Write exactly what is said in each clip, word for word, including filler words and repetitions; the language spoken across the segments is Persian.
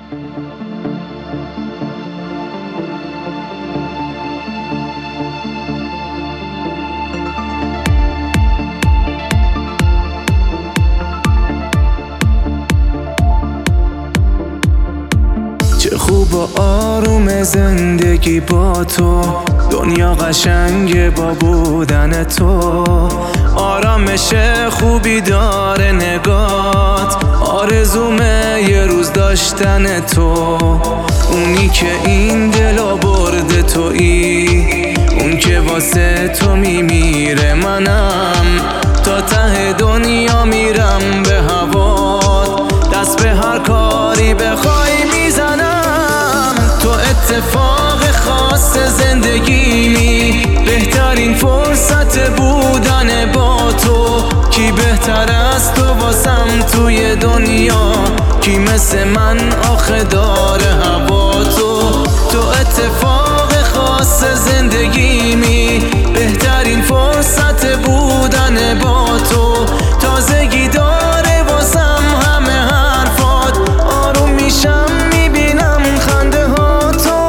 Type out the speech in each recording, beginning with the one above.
چه خوب و آروم زندگی با تو، دنیا قشنگه با بودن تو. آرامش خوبی داره نگات، آرزومه یه روز داشتن تو. اونی که این دلو برده تویی، اون که واسه تو میمیره. منم تا ته دنیا میرم به هوات، دست به هر کاری بخوای میزنم. تو اتفاق خاص زندگیمی، بهترین فرصت بودن با تو. کی بهتر از تو واسم توی دنیا، کی مثل من آخه داره هوا تو. تو اتفاق خاص زندگیمی، بهترین فرصت بودن با تو. تازگی داره واسم همه حرفات، آروم میشم میبینم خنده ها تو.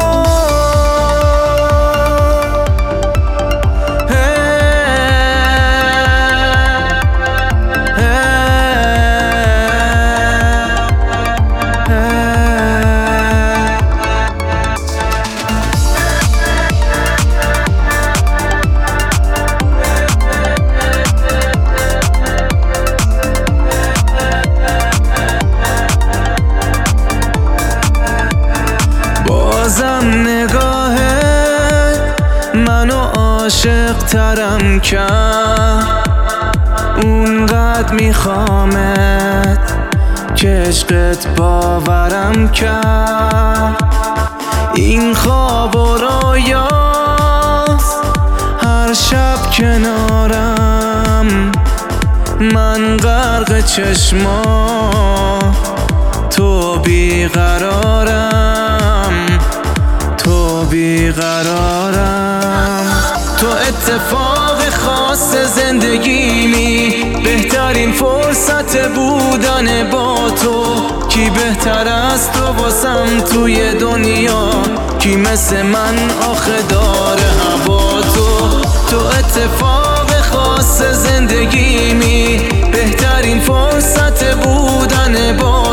بازم نگاهت منو عاشق ترم کرد، اونقدر میخوامت که عشقت باورم کرد. این خواب و رویاست هر شب کنارم، من غرق چشما تو بیقرارم، تو بیقرارم. تو اتفاق خاص زندگیمی، بهترین فرصت بودن با تو. کی بهتر از تو واسم توی دنیا، کی مثل من آخه داره هوا تو. تو اتفاق خاص زندگیمی، بهترین فرصت بودن با